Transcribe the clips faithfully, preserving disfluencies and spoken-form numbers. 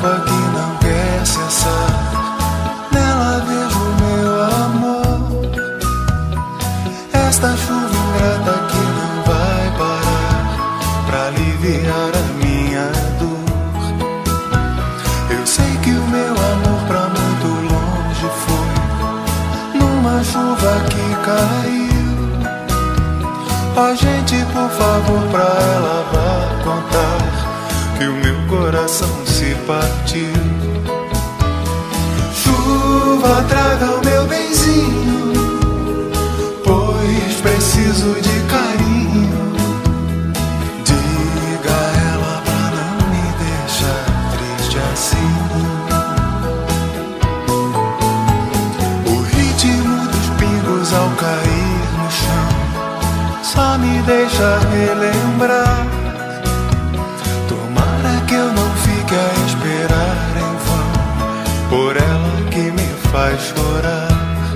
chuva que não quer cessar, nela vejo meu amor. Esta chuva ingrata que não vai parar pra aliviar a minha dor. Eu sei que o meu amor pra muito longe foi numa chuva que caiu. Ó, gente, por favor, pra ela vá contar que o meu coração se partiu. Chuva, traga o meu benzinho, pois preciso de carinho. Diga a ela pra não me deixar triste assim. O ritmo dos pingos ao cair no chão só me deixa relembrar. Tomara que eu não fique a esperar em vão por ela que me faz chorar.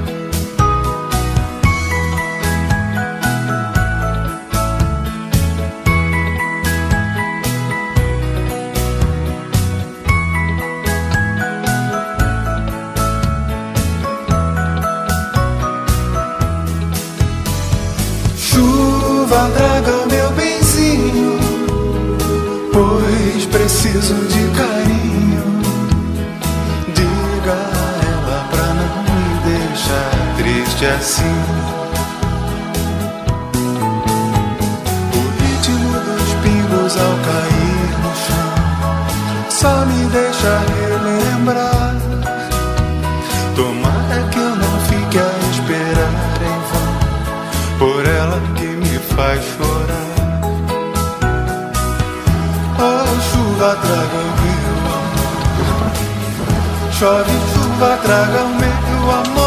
Chuva, traga o meu benzinho, pois preciso de carinho. Diga a ela pra não me deixar triste assim. O ritmo dos pingos ao cair no chão só me deixa relembrar. Tomara que eu não fique a esperar em vão por ela que me faz chorar. Oh, chuva, traga o meu amor. Chove, chuva, traga o meu amor.